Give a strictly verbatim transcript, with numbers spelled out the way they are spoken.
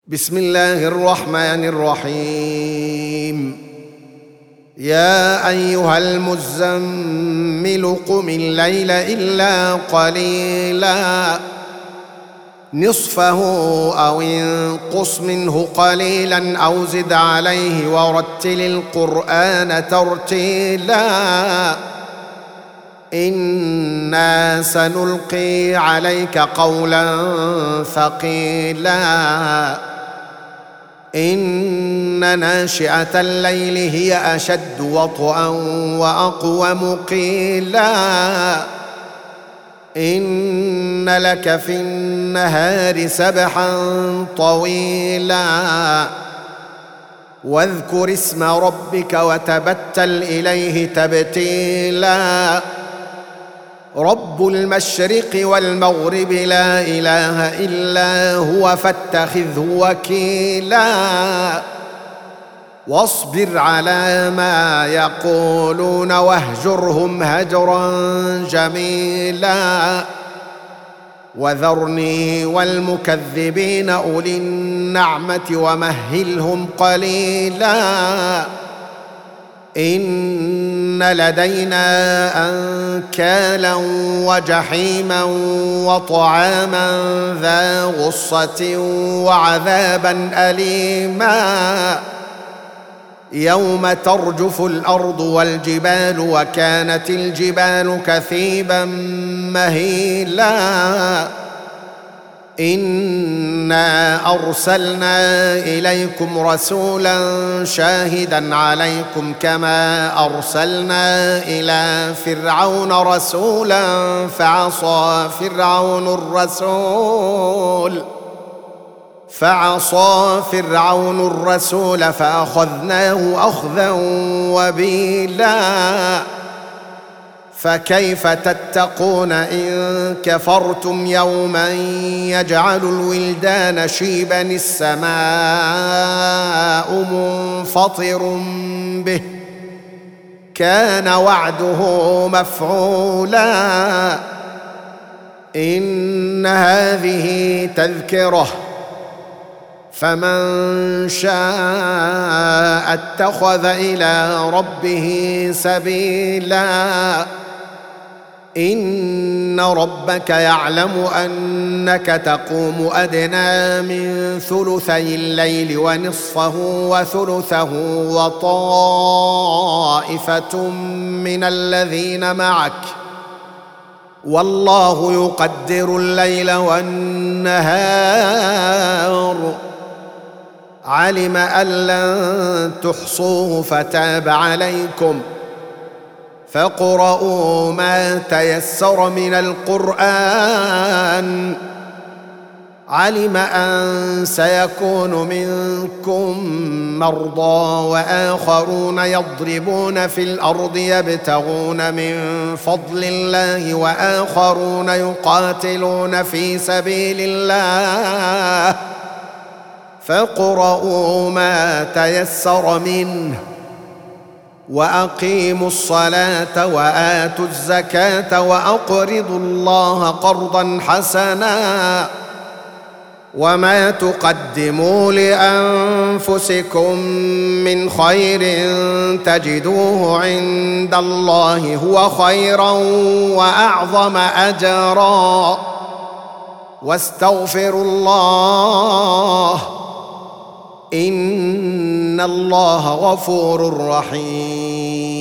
بسم الله الرحمن الرحيم. يا أيها المزمل قم الليل إلا قليلا نصفه أو انقص منه قليلا أو زد عليه ورتل القرآن ترتيلا إنا سنلقي عليك قولا ثقيلا إن ناشئة الليل هي أشد وطئا وأقوم قيلا إن لك في النهار سبحا طويلا واذكر اسم ربك وتبتل إليه تبتيلا رب المشرق والمغرب لا إله إلا هو فاتخذه وكيلا واصبر على ما يقولون واهجرهم هجرا جميلا وذرني والمكذبين أولي النعمة ومهلهم قليلا إن لدينا أنكالا وجحيما وطعاما ذا غصة وعذابا أليما يوم ترجف الأرض والجبال وكانت الجبال كثيبا مهيلا إنا أرسلنا إليكم رسولا شاهدا عليكم كما أرسلنا إلى فرعون رسولا فعصى فرعون الرسول فعصى فرعون الرسول فأخذناه أخذا وبيلا فكيف تتقون إن كفرتم يوما يجعل الولدان شيبا السماء منفطر به كان وعده مفعولا إن هذه تذكرة فمن شاء اتخذ إلى ربه سبيلا إن ربك يعلم أنك تقوم أدنى من ثلثي الليل ونصفه وثلثه وطائفة من الذين معك والله يقدر الليل والنهار علم أن لن تحصوه فتاب عليكم فاقرؤوا ما تيسر من القرآن علم أن سيكون منكم مرضى وآخرون يضربون في الأرض يبتغون من فضل الله وآخرون يقاتلون في سبيل الله فاقرؤوا ما تيسر منه وأقيموا الصلاة وآتوا الزكاة وأقرضوا الله قرضا حسنا وما تقدموا لأنفسكم من خير تجدوه عند الله هو خيرا وأعظم أجرا واستغفروا الله إن الله غفور رحيم.